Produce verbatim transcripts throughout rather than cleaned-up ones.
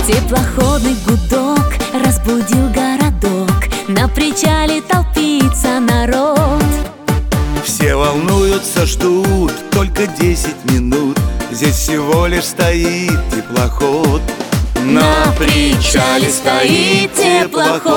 Теплоходный гудок разбудил городок. На причале толпится народ. Все волнуются, ждут только десять минут. Здесь всего лишь стоит теплоход. На причале стоит теплоход.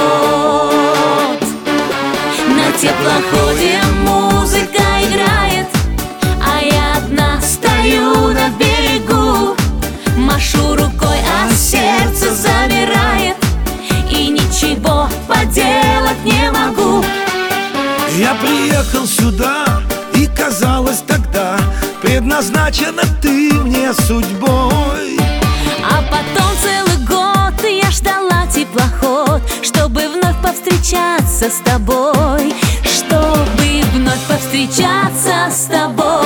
На теплоходе музыка играет, а я одна стою на берегу. Машу рукой, а сердце замирает, и ничего поделать не могу. Я приехал сюда, и казалось тогда, предназначена ты мне судьбой. А потом целый год я ждала теплоход, чтобы вновь повстречаться с тобой, чтобы вновь повстречаться с тобой.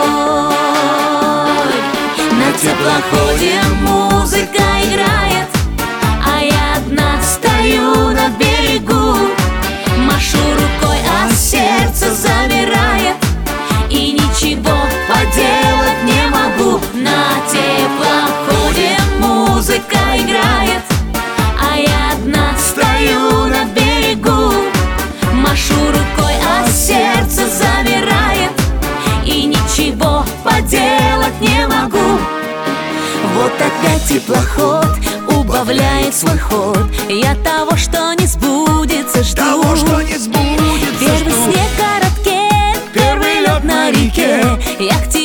На теплоходе музыка играет, а я одна стою на берегу. Машу рукой, а сердце замирает, и ничего поделать не могу. На теплоходе музыка играет, а я одна стою на берегу. Машу рукой, а сердце замирает, и ничего поделать не могу. Вот опять теплоход убавляет свой ход. Я того, что не сбудется, жду. Того, что не сбудется, Первый жду. снег в городке, первый лед на реке. Я к тебе